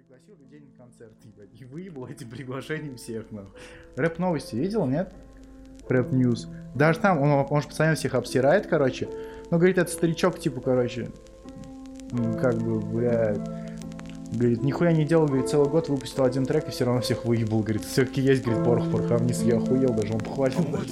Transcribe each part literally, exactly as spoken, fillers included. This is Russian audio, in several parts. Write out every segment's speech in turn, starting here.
пригласил людей на концерт, ебать, и выебал этим приглашением всех, нахуй. Рэп-новости видел, нет? Рэп-ньюс. Даже там, он, он же постоянно всех обсирает, короче. Ну, говорит, это старичок, типа, короче, как бы, блядь, говорит, нихуя не делал, говорит, целый год выпустил один трек и все равно всех выебал, говорит, все-таки есть, говорит, порох, пороха вниз, я охуел, даже он похвалил. Даже.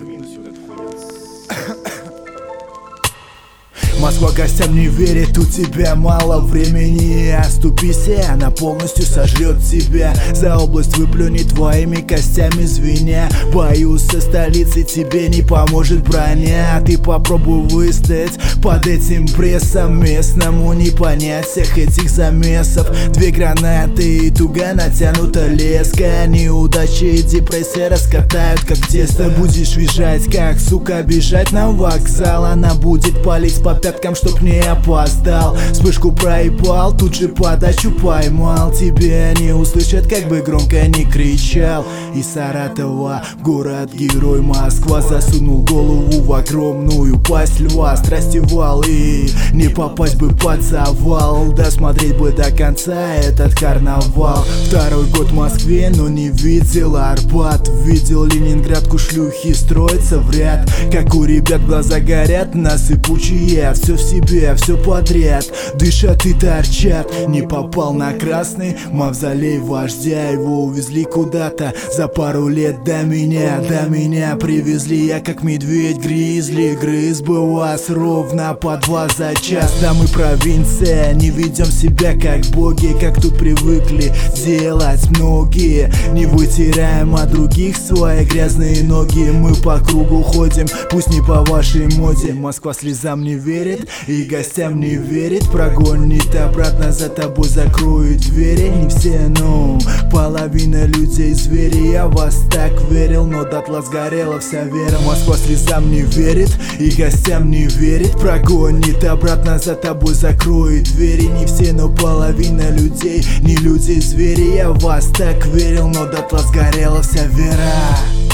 Москва гостям не верит, у тебя мало времени. Оступись, и она полностью сожрет тебя. За область выплюнет твоими костями звеня. Боюсь, со столицей тебе не поможет броня. Ты попробуй выстоять под этим прессом. Местному не понять всех этих замесов. Две гранаты и туго натянута леска. Неудачи и депрессия раскатают как тесто. Будешь визжать, как сука, бежать на вокзал. Она будет палить по пяткам, чтоб не опоздал. Вспышку проебал, тут же подачу поймал. Тебе не услышат, как бы громко не кричал. Из Саратова в город-герой Москва засунул голову в огромную пасть льва. Страсти вал и не попасть бы под завал. Досмотреть бы до конца этот карнавал. Второй год в Москве, но не видел Арбат. Видел Ленинградку, шлюхи строятся в ряд. Как у ребят глаза горят на сыпучие. Все в себе, все подряд, дышат и торчат. Не попал на красный мавзолей вождя. Его увезли куда-то за пару лет до меня. До меня привезли, я как медведь гризли. Грыз бы вас ровно по два за час. Да мы провинция, не ведем себя как боги, как тут привыкли делать многие. Не вытираем от других свои грязные ноги. Мы по кругу ходим, пусть не по вашей моде. Москва слезам не верит и гостям не верит. Прогонит обратно, за тобой закроют двери. Не все, но половина людей звери. Я вас так верил, но дотла сгорела вся вера. Москва слезам не верит и гостям не верит. Прогонит обратно, за тобой закроют двери. Не все, но половина людей, не люди, звери. Я вас так верил, но дотла сгорела вся вера.